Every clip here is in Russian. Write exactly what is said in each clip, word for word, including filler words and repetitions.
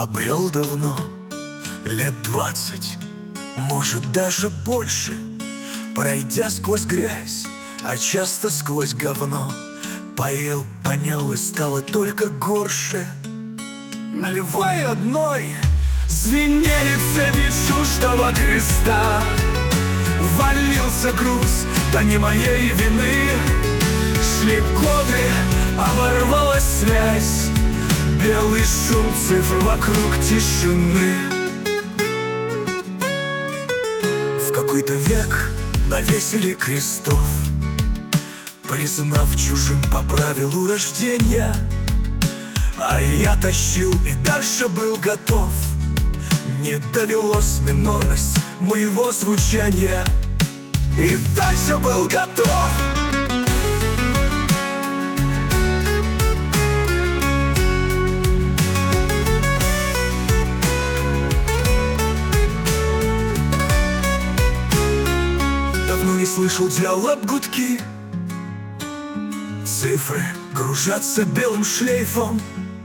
обрел давно, лет двадцать, может даже больше, пройдя сквозь грязь, а часто сквозь говно. Поел, понял, и стало только горше. Наливай одной, звенели цепи чуждого креста. Валился груз, да не моей вины. Шли годы, оборвалась связь, белый шум цифр вокруг тишины. В какой-то век навесили крестов, признав чужим по правилу рождения. А я тащил и дальше был готов. Не довелось минорность моего звучания, и дальше был готов. Давно не слышал диалог гудки. Цифры кружатся белым шлейфом,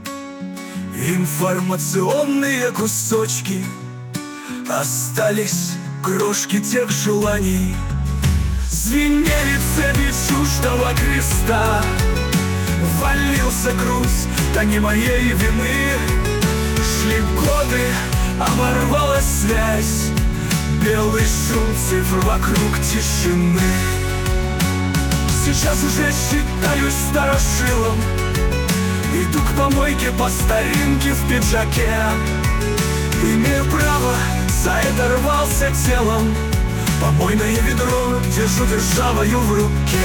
информационные кусочки. Остались крошки тех желаний. Звенели цепи чуждого креста. Валился груз, да не моей вины. Шли годы, оборвалась связь, белый шум цифр вокруг тишины. Сейчас уже считаюсь старошилом, иду к помойке по старинке в пиджаке. Имею право, за это рвался телом, помойное ведро держу державою в руке.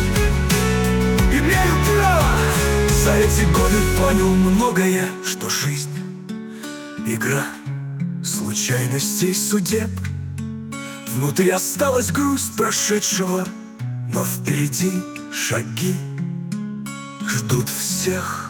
Имею право, за эти годы понял многое, что жизнь — игра случайностей судеб. Внутри осталась грусть прошедшего, но впереди шаги ждут всех.